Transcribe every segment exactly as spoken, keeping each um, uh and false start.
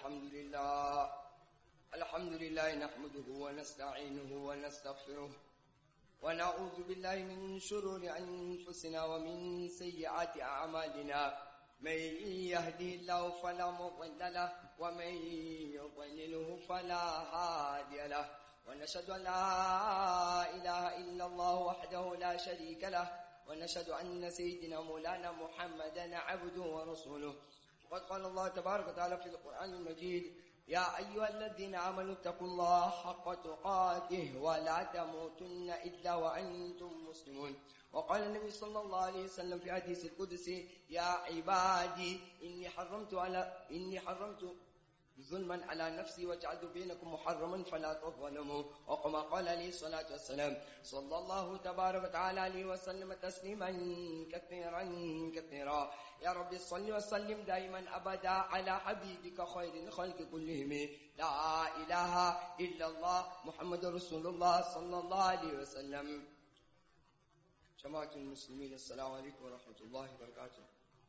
الحمد لله الحمد لله نحمده ونستعينه ونستغفره ونعوذ بالله من شرور أنفسنا ومن سيئات أعمالنا من يهدي الله فلا مضل له ومن يضلله فلا هادي له ونشهد أن لا إله إلا الله وحده لا شريك له ونشهد أن سيدنا مولانا محمدا عبده ورسوله. وقد قال الله تبارك وتعالى في القرآن المجيد: يا أيها الذين آمنوا اتقوا الله حق تقاته ولا تموتن إلا وأنتم مسلمون. وقال النبي صلى الله عليه وسلم في حديث القدسي: يا عبادي إني حرمت على إني حرمت ظلما على نفسي وجعلت بينكم محرما فلا تظلموا. وكما قال عليه الصلاة والسلام صلى الله تبارك وتعالى عليه وسلم تسليما كثيرا كثيرا. يا رب صل وسلم دائما أبدا على حبيبك خير الخلق كلهم، لا إله إلا الله محمد رسول الله صلى الله عليه وسلم. جماعة المسلمين، السلام عليكم ورحمة الله وبركاته.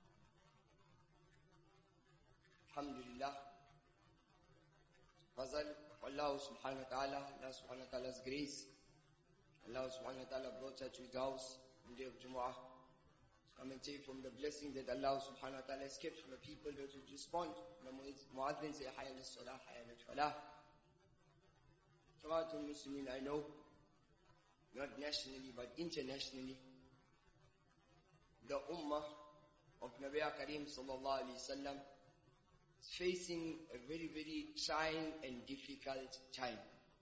الحمد لله. Fazal, Allah subhanahu wa ta'ala, Allah subhanahu wa ta'ala's grace. Allah subhanahu wa ta'ala brought us to his house on the day of Jumu'ah. Come and take from the blessing that Allah subhanahu wa ta'ala has kept for the people that would respond. The Mu'adhin say, Hayya al-Salah, Hayya al-Falah. Jamaatul Muslimin, I know, not nationally but internationally, the Ummah of Nabi Kareem sallallahu alayhi wa sallam is facing a very, very trying and difficult time.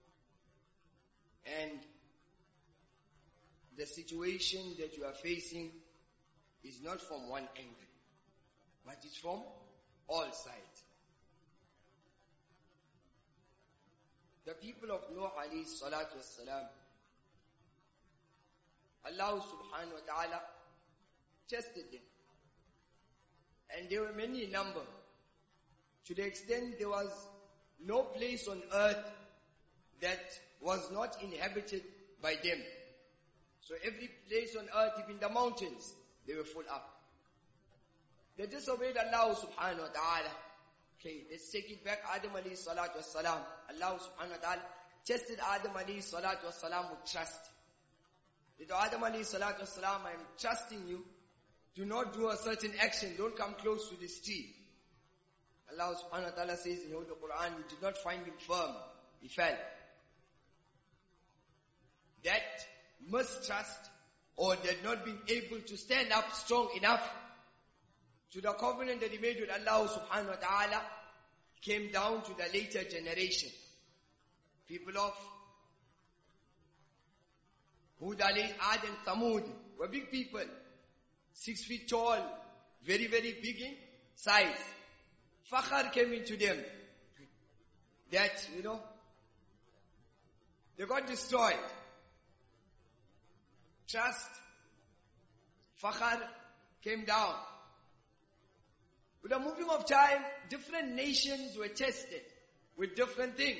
And the situation that you are facing is not from one angle, but it's from all sides. The people of Nuh alayhi salatu wassalam, Allah subhanahu wa ta'ala tested them. And they were many in number, to the extent there was no place on earth that was not inhabited by them. So every place on earth, even the mountains, they were full up. They disobeyed Allah subhanahu wa ta'ala. Okay, let's take it back. Adam alayhi salatu wassalam. Allah subhanahu wa ta'ala tested Adam alayhi salatu wassalam with trust. With Adam alayhi salatu wassalam, I am trusting you. Do not do a certain action. Don't come close to this tree. Allah subhanahu wa ta'ala says in the Holy Quran, you did not find him firm. He fell. That mistrust, or that not being able to stand up strong enough to the covenant that he made with Allah subhanahu wa ta'ala, came down to the later generation. People of Hud alayhi, Ad and Thamud were big people. Six feet tall, very, very big in size. Fakhar came into them. That, you know, they got destroyed. Trust, Fakhar came down. With the moving of time, different nations were tested with different things.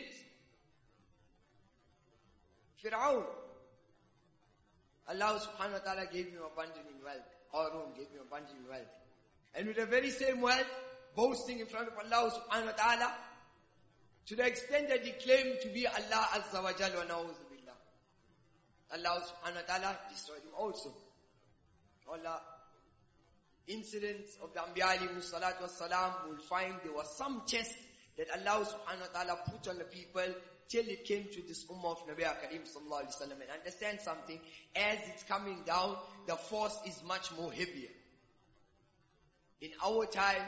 Fir'aun, Allah subhanahu wa ta'ala gave him abundant in wealth. Qarun gave him abundant in wealth. And with the very same wealth, boasting in front of Allah subhanahu wa ta'ala, to the extent that he claimed to be Allah azza wa jal wa na'udhu billah. Allah subhanahu wa ta'ala destroyed him also. All the incidents of the Anbiya alayhi salatu wassalam, we will find there was some test that Allah subhanahu wa ta'ala put on the people till it came to this ummah of Nabi Kareem sallallahu alayhi wa sallam. And understand something, as it's coming down, the force is much more heavier. In our time,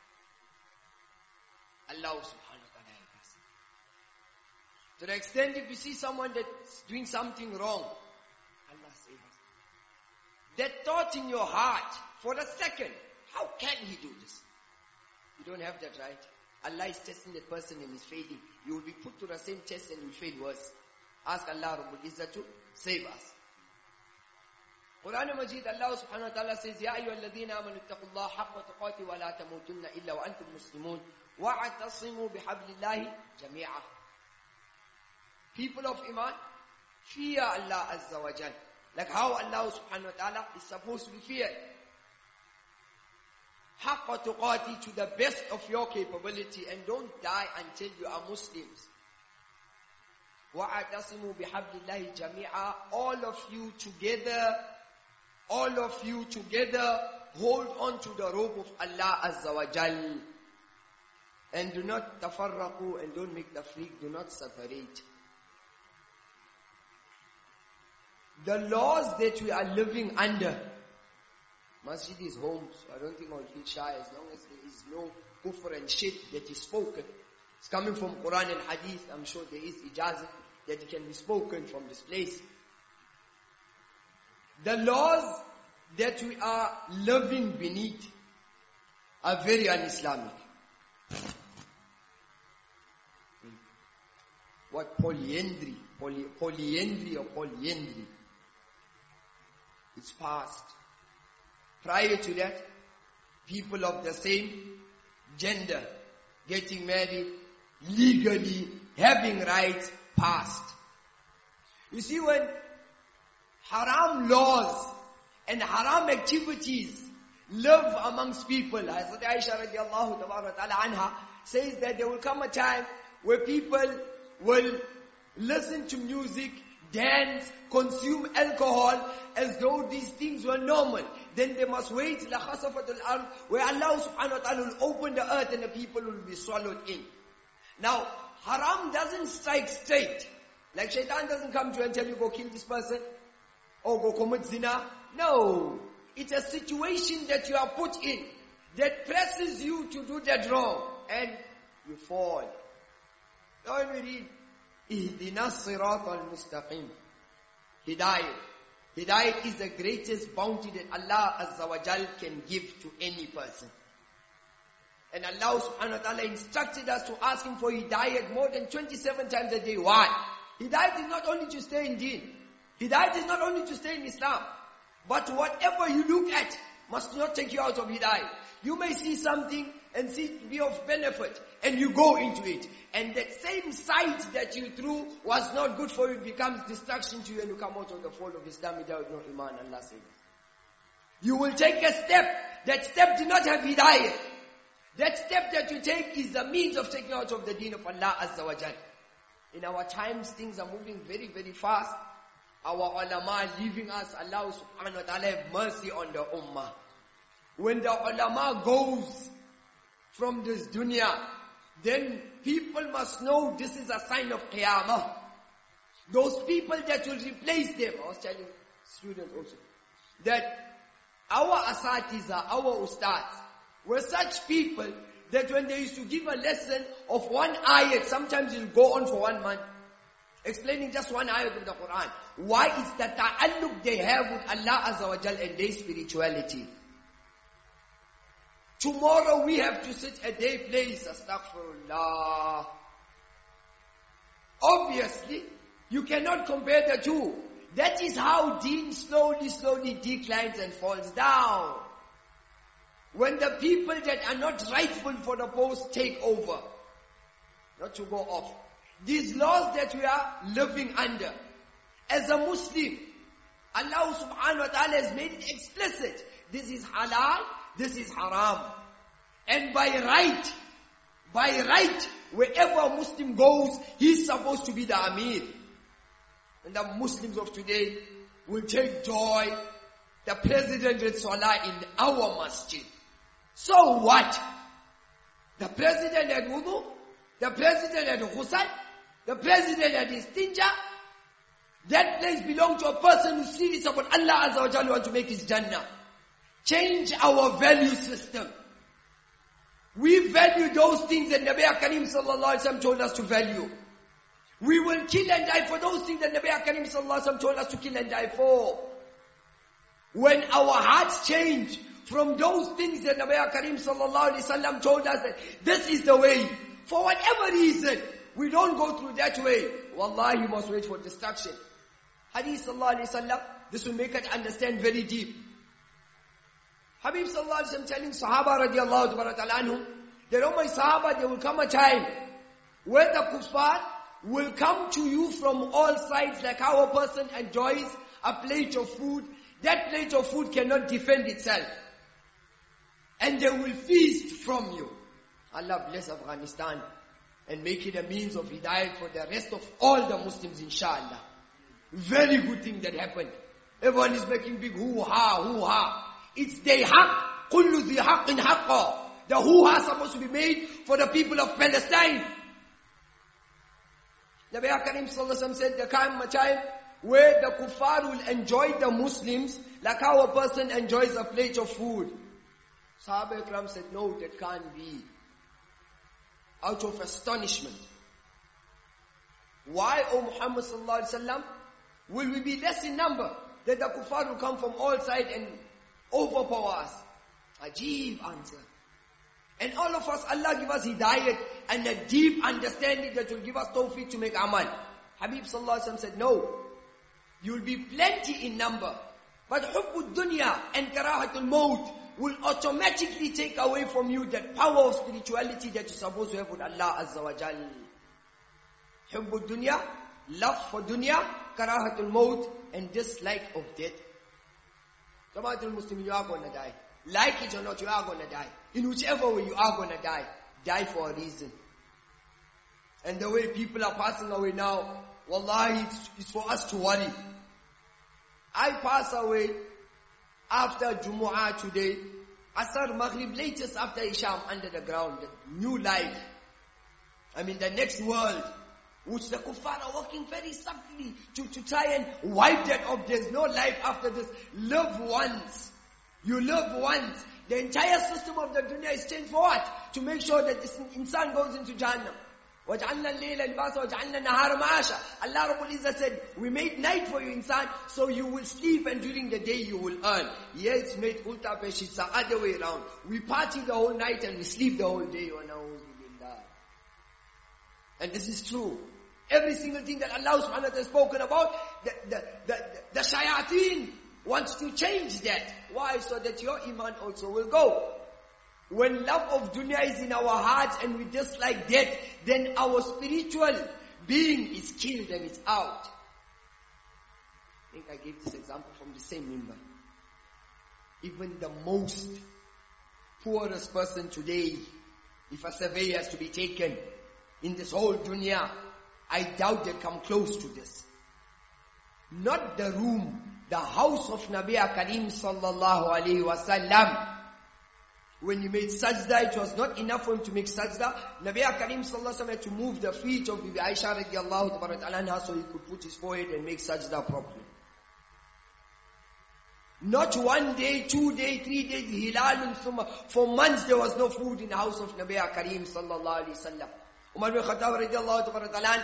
Allah subhanahu wa ta'ala help us. To the extent if you see someone that's doing something wrong, Allah save us. That thought in your heart for a second, how can he do this? You don't have that right. Allah is testing that person and is failing. You will be put to the same test and you will fail worse. Ask Allah Rabbul Izzah to save us. Quran Majid, Allah subhanahu wa ta'ala says, Ya ayyuha alladhina amanu ittaqullaha haqqa tuqati wa la tamutunna illa wa antum muslimun wa'atasimu bihablillahi jami'ah. People of Iman, fear Allah azza wa jal. Like how Allah subhanahu wa ta'ala is supposed to be feared. haqqa tuqati, to the best of your capability, and don't die until you are Muslims. وَاعْتَصِمُوا بِحَبْلِ اللَّهِ جَمِيعًا. All of you together, all of you together, hold on to the rope of Allah Azza wa Jal. And do not tafarraqu, and don't make tafriq, do not separate. The laws that we are living under, masjid is home, so I don't think I'll feel shy as long as there is no kufr and shirk that is spoken. It's coming from Quran and Hadith. I'm sure there is ijazah that it can be spoken from this place. The laws that we are living beneath are very un-Islamic. What polyandry, poly, polyandry or polyandry? It's past. Prior to that, people of the same gender getting married legally, having rights, past. You see, when haram laws and haram activities live amongst people, Hazrat Aisha radiallahu ta'ala anha says that there will come a time where people will listen to music, dance, consume alcohol as though these things were normal. Then they must wait la khasafatul ard, where Allah subhanahu wa ta'ala will open the earth and the people will be swallowed in. Now, haram doesn't strike straight. Like shaitan doesn't come to you and tell you go kill this person or go commit zina. No. It's a situation that you are put in that presses you to do that wrong and you fall. Now when we read Ihdina Sirat al-Mustaqim, Hidayah. Hidayah is the greatest bounty that Allah Azza wa Jal can give to any person. And Allah subhanahu wa ta'ala instructed us to ask Him for Hidayah more than twenty-seven times a day. Why? Hidayah is not only to stay in Deen. Hidayah is not only to stay in Islam. But whatever you look at must not take you out of Hidayah. You may see something and see it be of benefit and you go into it. And that same sight that you threw was not good for you, it becomes distraction to you and you come out of the fold of Islam without no iman. Allah says. You will take a step. That step did not have Hidayah. That step that you take is the means of taking out of the deen of Allah Azza wa Jal. In our times, things are moving very, very fast. Our ulama are leaving us. Allah subhanahu wa ta'ala have mercy on the ummah. When the ulama goes from this dunya, then people must know this is a sign of qiyamah. Those people that will replace them, I was telling students also, that our asatiza, our ustads, were such people that when they used to give a lesson of one ayat, sometimes it'll go on for one month, explaining just one ayat of the Quran. Why is the ta'alluq they have with Allah Azza wa Jal and their spirituality? Tomorrow we have to sit at their place, astaghfirullah. Obviously, you cannot compare the two. That is how deen slowly, slowly declines and falls down. When the people that are not rightful for the post take over. Not to go off. These laws that we are living under. As a Muslim, Allah subhanahu wa ta'ala has made it explicit. This is halal, this is haram. And by right, by right, wherever a Muslim goes, he's supposed to be the Amir. And the Muslims of today will take joy. The President read Salah in our masjid. So what? The President had wudu, the President had ghusl, the President had istinja. That place belongs to a person who serious about Allah Azza wa Jalla want to make his Jannah. Change our value system. We value those things that Nabi Karim sallallahu alaihi wasallam told us to value. We will kill and die for those things that Nabi Karim sallallahu alaihi wasallam told us to kill and die for. When our hearts change from those things that Nabi Karim sallallahu alaihi wasallam told us that this is the way, for whatever reason, we don't go through that way, wallahi, you must wait for destruction. Hadith sallallahu alaihi wasallam, this will make us understand very deep. Habib sallallahu alaihi wasallam telling Sahaba radiallahu ta'ala anhum, that oh my Sahaba, there will come a time where the kuffar will come to you from all sides, like how a person enjoys a plate of food. That plate of food cannot defend itself. and they will feast from you. Allah bless Afghanistan and make it a means of hidayat for the rest of all the Muslims, inshallah. Very good thing that happened. Everyone is making big hoo-ha, hoo-ha. It's their haqq. كُلُّ ذِي حَقٍّ حَقًّا. The hoo-ha is supposed to be made for the people of Palestine. Nabi Karim Sallallahu Alaihi Wasallam said, there came a time where the kuffar will enjoy the Muslims like how a person enjoys a plate of food. Sahaba Ikram said, no, that can't be. Out of astonishment. Why, O Muhammad Sallallahu Alaihi Wasallam, will we be less in number? That the kuffar will come from all sides and overpower us. Ajib answer. And all of us, Allah give us hidayat and a deep understanding that will give us tawfiq to make amal. Habib Sallallahu Alaihi Wasallam said, no. You will be plenty in number. But hubbud dunya and karahatul maut will automatically take away from you that power of spirituality that you're supposed to have with Allah Azza wa Jal. Hubbud dunya, love for dunya, karahatul maut, and dislike of death. Jamaatul Muslim, you are going to die. Like it or not, you are going to die. In whichever way you are going to die. Die for a reason. And the way people are passing away now, wallahi, it's, it's for us to worry. I pass away after Jumu'ah today. Asar Maghrib, latest after Isham, under the ground. New life. I mean the next world. Which the kuffar are working very subtly to, to try and wipe that off. There's no life after this. Live once. You live once. The entire system of the dunya is changed for what? To make sure that this insan goes into Jahannam. وَجَعَلْنَا اللَّيْلَ لِبَاسًا وَجَعَلْنَا النَّهَارَ مَعَاشًا. Allah Rabbul Izzah said, we made night for you, insan, so you will sleep and during the day you will earn. Yes, it's made ulta pesh, it's the other way around. We party the whole night and we sleep the whole day. And this is true. Every single thing that Allah subhanahu wa ta'ala has spoken about, the, the, the, the, the shayateen wants to change that. Why? So that your iman also will go. When love of dunya is in our hearts and we dislike death, then our spiritual being is killed and it's out. I think I gave this example from the same member. Even the most poorest person today, if a survey has to be taken in this whole dunya, I doubt they come close to this. Not the room, the house of Nabi Karim Sallallahu Alaihi Wasallam. When he made sajda, it was not enough for him to make sajda. Nabi Karim Sallallahu Alaihi Wasallam had to move the feet of Bibi Aisha radiallahu ta'ala so he could put his forehead and make sajda properly. Not one day, two days, three days, hilalun summa. For months there was no food in the house of Nabi Karim Sallallahu Alaihi Wasallam. Umar bin Khattab radiallahu ta'ala,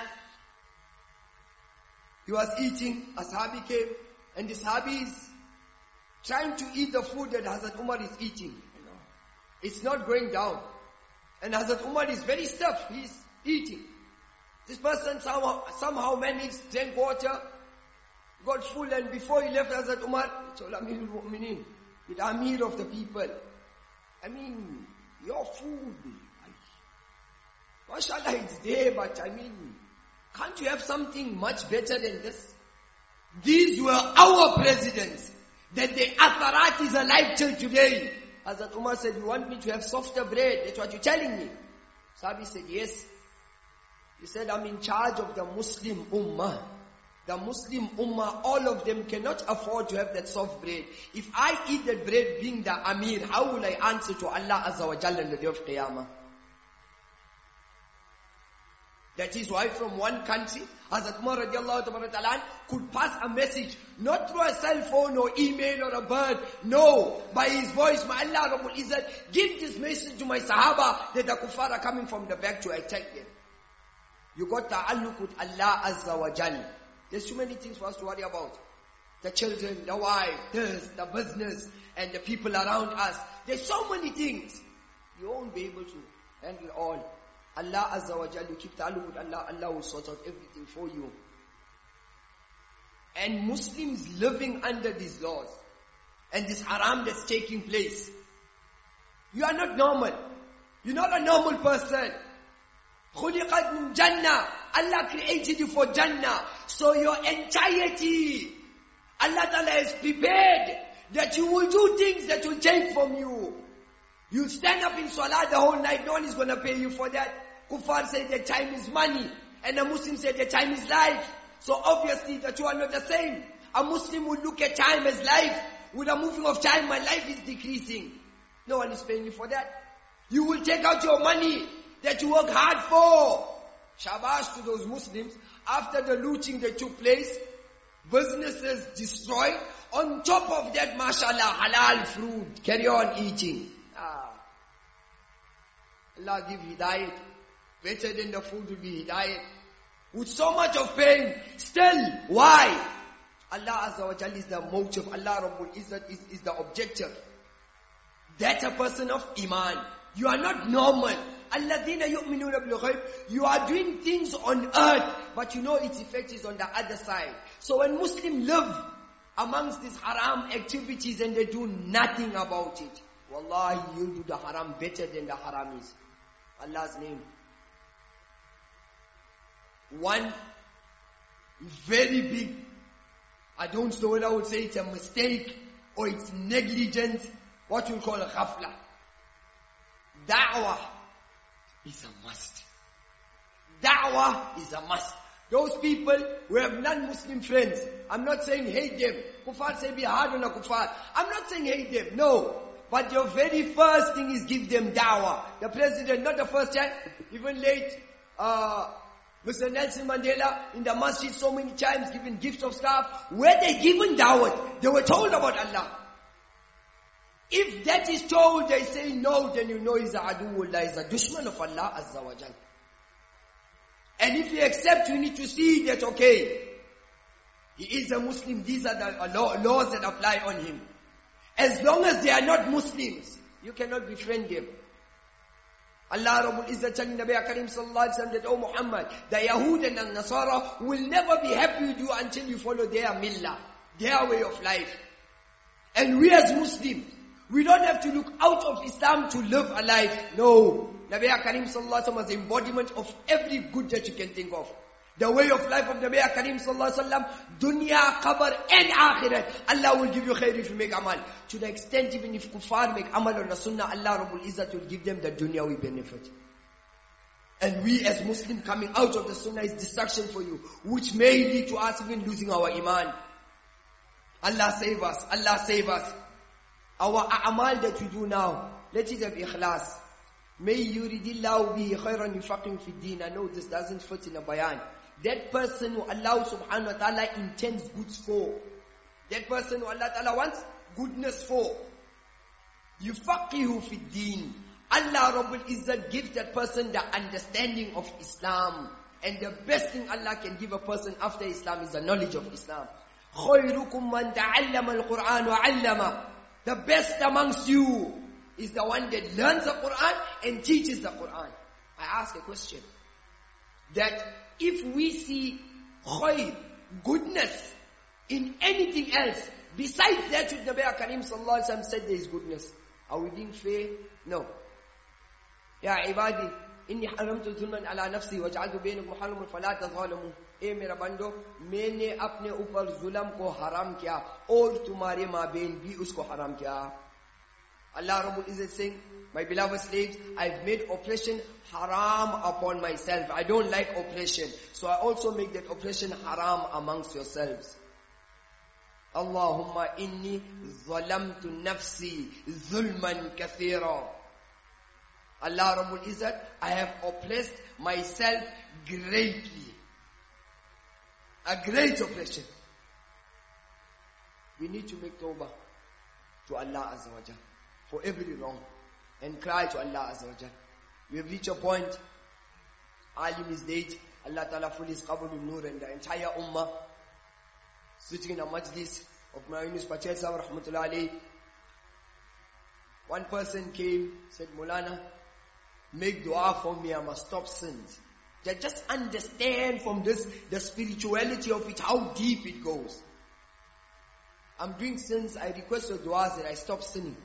he was eating, a sahabi came, and the sahabi is trying to eat the food that Hazrat Umar is eating. It's not going down. And Hazrat Umar is very stuffed. He's eating. This person somehow, somehow managed, drank water, got full, and before he left Hazrat Umar, he told Amir al-Mu'mineen, the Amir of the people, I mean, your food, mashallah, it's there, but I mean, can't you have something much better than this? These were our presidents, that the Atharat is alive till today. Hazrat Umar said, you want me to have softer bread? That's what you're telling me. Sahabi said, yes. He said, I'm in charge of the Muslim Ummah. The Muslim Ummah, all of them cannot afford to have that soft bread. If I eat that bread being the Amir, how will I answer to Allah Azza wa Jalla on the day of Qiyamah? That is why from one country, Hazrat Umar radiallahu ta'ala could pass a message, not through a cell phone or email or a bird, no, by his voice. My Allah Rabbul Izzat, give this message to my Sahaba that the kuffar are coming from the back to attack them. You got ta'alluq with Allah Azza wa Jal. There's too many things for us to worry about. The children, the wife, this, the business, and the people around us. There's so many things. You won't be able to handle all. Allah Azza wa Jalla, you keep ta'alluq with Allah, Allah will sort out everything for you. And Muslims living under these laws, and this haram that's taking place, you are not normal. You're not a normal person. خُلِقَتْ مِنْ Jannah. Allah created you for Jannah. So your entirety, Allah Ta'ala has prepared that you will do things that will take from you. You'll stand up in salah the whole night, no one is going to pay you for that. Kuffar say their time is money, and a Muslim say their time is life. So obviously the two are not the same. A Muslim would look at time as life. With a moving of time, my life is decreasing. No one is paying you for that. You will take out your money that you work hard for. Shabash to those Muslims. After the looting that took place, businesses destroyed. On top of that, mashallah, halal fruit. Carry on eating. Ah. Allah give hidayat. Better than the food will be hidayat. With so much of pain. Still, why? Allah Azza wa Jalla is the motive. Allah Rabbul Izzat is, is the objective. That's a person of Iman. You are not normal. Alladhina yu'minuna bil ghayb. You are doing things on earth, but you know its effect is on the other side. So when Muslims live amongst these haram activities and they do nothing about it, wallahi, you do the haram better than the haramis. Allah's name. One very big, I don't know whether I would say it's a mistake or it's negligent, what you call a ghafla. Da'wah is a must. Da'wah is a must. Those people who have non-Muslim friends, I'm not saying hate them. Kuffar say be hard on a kuffar. I'm not saying hate them, no. But your very first thing is give them da'wah. The president, not the first time, even late, uh, Mister Nelson Mandela in the masjid so many times giving gifts of stuff. Were they given da'wah? They were told about Allah. If that is told, they say no, then you know he's a aduwullah, he's a dushman of Allah Azza wa Jal. And if you accept, you need to see that, okay, he is a Muslim, these are the laws that apply on him. As long as they are not Muslims, you cannot befriend them. Allah Rabbul Izzat telling Nabi Karim sallallahu alaihi wasallam that, oh Muhammad, the Yahud and the Nasara will never be happy with you until you follow their millah, their way of life. And we as Muslims, we don't have to look out of Islam to live a life. No. Nabi Karim sallallahu alaihi wasallam was the embodiment of every good that you can think of. The way of life of Nabi Karim sallallahu alaihi wasallam, dunya, qabr and akhirat. Allah will give you khair if you make amal. To the extent even if kuffar make amal on the sunnah, Allah Rabbul Izzat will give them the dunyawi benefit. And we as Muslims coming out of the sunnah is destruction for you, which may lead to us even losing our iman. Allah save us. Allah save us. Our a'mal that we do now, let it have ikhlas. May yuridillahu bihi khayran yufaqihu fi din. I know this doesn't fit in a bayan. That person who Allah subhanahu wa ta'ala intends goods for. That person who Allah ta'ala wants goodness for. Yufaqihu fi din. Allah Rabbul Izzat gives that person the understanding of Islam. And the best thing Allah can give a person after Islam is the knowledge of Islam. خَيْرُكُمْ مَنْ تَعَلَّمَ الْقُرْآنَ وَعَلَّمَ. The best amongst you is the one that learns the Quran and teaches the Quran. I ask a question. That if we see khayr, goodness, in anything else, besides that which Nabi Karim sallallahu alaihi wasallam said there is goodness, are we being fair? No. Ya ibadi, inni haramtu zulman ala nafsi wa ja'altu bainakum muharraman fala tazalamu. ए मेरा बंदो, मैंने अपने ऊपर जुल्म को हराम किया और तुम्हारे माबेन भी उसको हराम किया. Allah Rabbul Izzat saying, my beloved slaves, I've made oppression haram upon myself. I don't like oppression, so I also make that oppression haram amongst yourselves. Allahumma inni zalamtu nafsi zulman kathira. Allah Rabbul Izzat, I have oppressed myself greatly. A great oppression. We need to make tawbah to Allah Azza wa Jal for every wrong and cry to Allah Azza wa Jal. We have reached a point, Alim is dead, Allah Ta'ala full his qabul nur, and the entire ummah sitting in a majlis of Mulana Yunus Patel Sahib rahmatullah alayhi. One person came, said, Mulana, make dua for me, I must stop sins. That just understand from this, the spirituality of it, how deep it goes. I'm doing sins, I request your du'as that I stop sinning.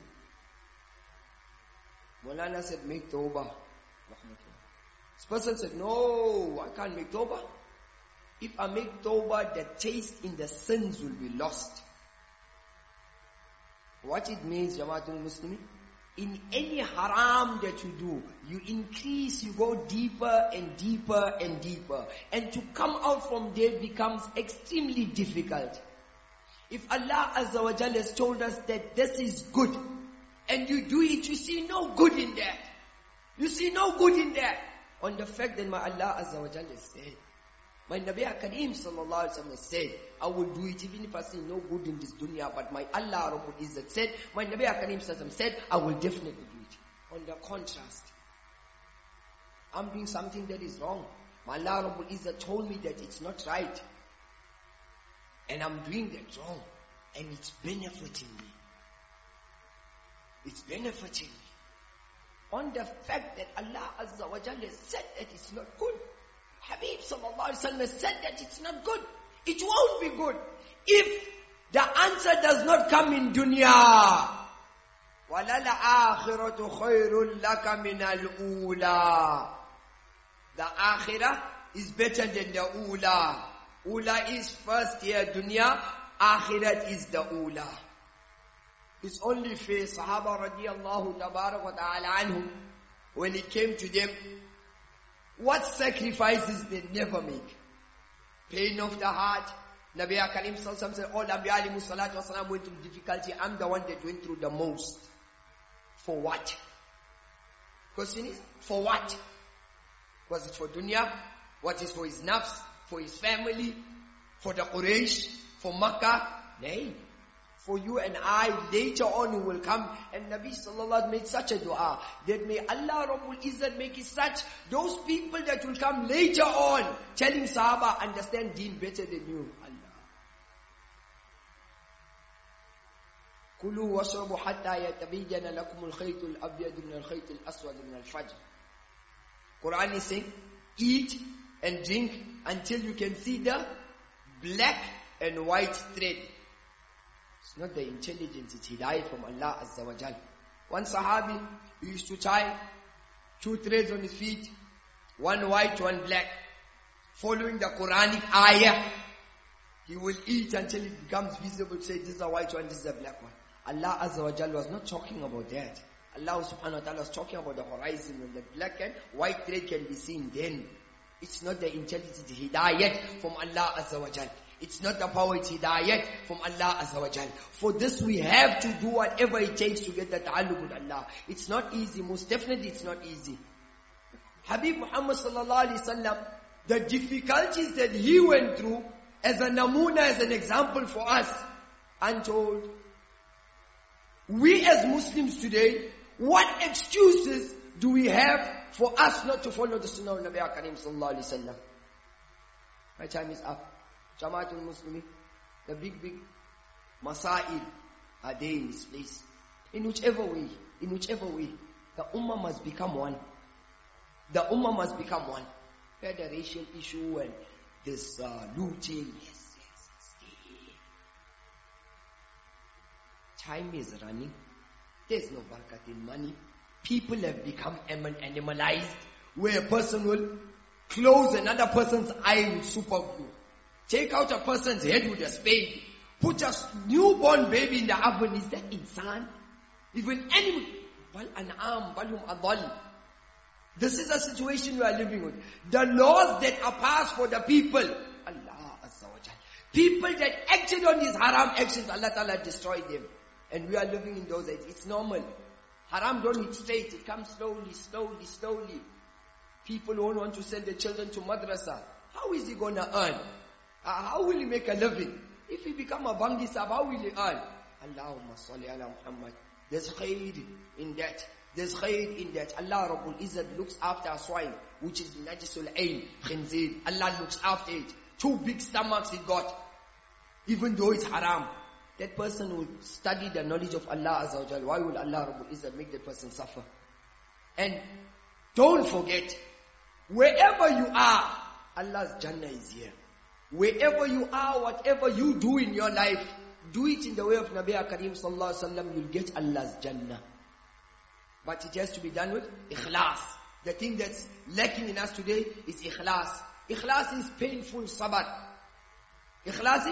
Maulana said, make tawbah. This person said, no, I can't make tawbah. If I make tawbah, the taste in the sins will be lost. What it means, Jamaatul Muslimin, in any haram that you do, you increase, you go deeper and deeper and deeper. And to come out from there becomes extremely difficult. If Allah Azza wa Jalla has told us that this is good, and you do it, you see no good in that. You see no good in that. On the fact that my Allah Azza wa Jalla said, my Nabi Kareem sallallahu alaihi wasallam said, I will do it even if I see no good in this dunya, but my Allah Rabbul Izzat said, my Nabi Kareem sallallahu alaihi wasallam said, I will definitely do it. On the contrast, I'm doing something that is wrong. My Allah Rabbul Izzat told me that it's not right. And I'm doing that wrong. And it's benefiting me. It's benefiting me. On the fact that Allah Azza wa Jalla said that it's not good. Habib sallallahu alaihi wasallam said that it's not good. It won't be good. If the answer does not come in dunya, وَلَلْآخِرَةُ خَيْرٌ لَكَ مِنَ الْأُولَى. The akhirah is better than the ula. Ula is first year dunya, akhirat is the ula. It's only fair, Sahaba radiallahu tabarak wa ta'ala anhum, when it came to them, what sacrifices they never make. Pain of the heart. Nabi Karim sallallahu alaihi wasallam said, all Nabi alayhi salatu wasalam went through difficulty. I'm the one that went through the most. For what? Question is, for what? Was it for dunya? What is for his nafs? For his family? For the Quraysh? For Makkah? Nay. For you and I, later on who will come, and Nabi sallallahu alaihi wasallam made such a dua, that may Allah Rabbul Izzat make it such, those people that will come later on, telling Sahaba, understand deen better than you. Allah. Kulu washrabu hatta yatabayyana lakum al-khayt al-abyad min al-khayt al-aswad min al-fajr. Quran is saying, eat and drink until you can see the black and white thread. It's not the intelligence, it's hidayah from Allah Azza wa Jal. One Sahabi used to tie two threads on his feet, one white, one black. Following the Quranic ayah, he will eat until it becomes visible, say this is a white one, this is a black one. Allah Azza wa Jal was not talking about that. Allah subhanahu wa ta'ala was talking about the horizon when the black and white thread can be seen then. It's not the intelligence, it's hidayah from Allah Azza wa Jal. It's not the power, it's hidayat from Allah Azza wa Jal. For this we have to do whatever it takes to get the ta'alluq with Allah. It's not easy, most definitely it's not easy. Habib Muhammad sallallahu alaihi wasallam, the difficulties that he went through as a namuna, as an example for us, untold. We as Muslims today, what excuses do we have for us not to follow the Sunnah of Nabi Karim sallallahu alaihi wasallam? My time is up. Jamaatul Muslimin, the big, big masail are there in this place. In whichever way, in whichever way, the ummah must become one. The ummah must become one. We had a racial issue and this uh, looting. Yes, yes, yes. Time is running. There's no barakat in money. People have become animalized, where a person will close another person's eye with super glue. Take out a person's head with a spade. Put a newborn baby in the oven. Is that insan? Even animal. Bal an'am, balhum adal. This is a situation we are living with. The laws that are passed for the people. Allah Azza wa Jal. People that acted on these haram actions, Allah Ta'ala destroyed them. And we are living in those days. It's normal. Haram don't hit straight. It comes slowly, slowly, slowly. People won't want to send their children to madrasa. How is he going to earn? Uh, how will he make a living? If he become a bangi sab, how will he earn? Allahumma salli ala Muhammad. There's khair in that. There's khair in that. Allah Rabbul Izzat looks after a swine, which is najisul ayn, khinzir. Allah looks after it. Two big stomachs it got. Even though it's haram. That person will study the knowledge of Allah Azza wa Jal. Why will Allah Rabbul Izzat make that person suffer? And don't forget, wherever you are, Allah's Jannah is here. Wherever you are, whatever you do in your life, do it in the way of Nabi Karim sallallahu alaihi wasallam, you'll get Allah's Jannah. But it has to be done with ikhlas. The thing that's lacking in us today is ikhlas. Ikhlas is painful sabat. Ikhlas is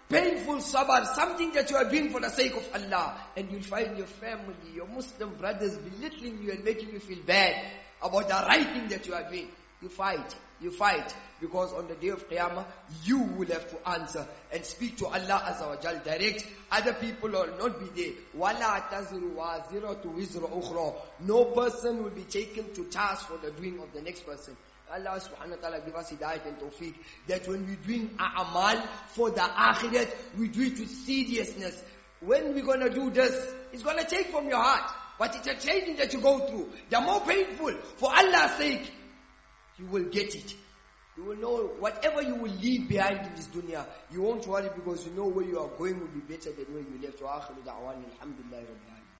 painful sabr, something that you are doing for the sake of Allah, and you'll find your family, your Muslim brothers belittling you and making you feel bad about the right thing that you are doing. You fight, you fight, because on the day of Qiyamah, you will have to answer and speak to Allah Azza wa Jal direct. Other people will not be there. وَلَا تَزِرُ وَازِرَةُ وِزْرَ أُخْرَى. No person will be taken to task for the doing of the next person. Allah subhanahu wa ta'ala give us hidayat and tawfiq, that when we're doing a'amal for the akhirat, we do it with seriousness. When we're going to do this, it's going to take from your heart. But it's a training that you go through. The more painful, for Allah's sake, you will get it. You will know whatever you will leave behind in this dunya, you won't worry, because you know where you are going will be better than where you left. Wa akhiru da'wani alhamdulillahi rabbil alamin.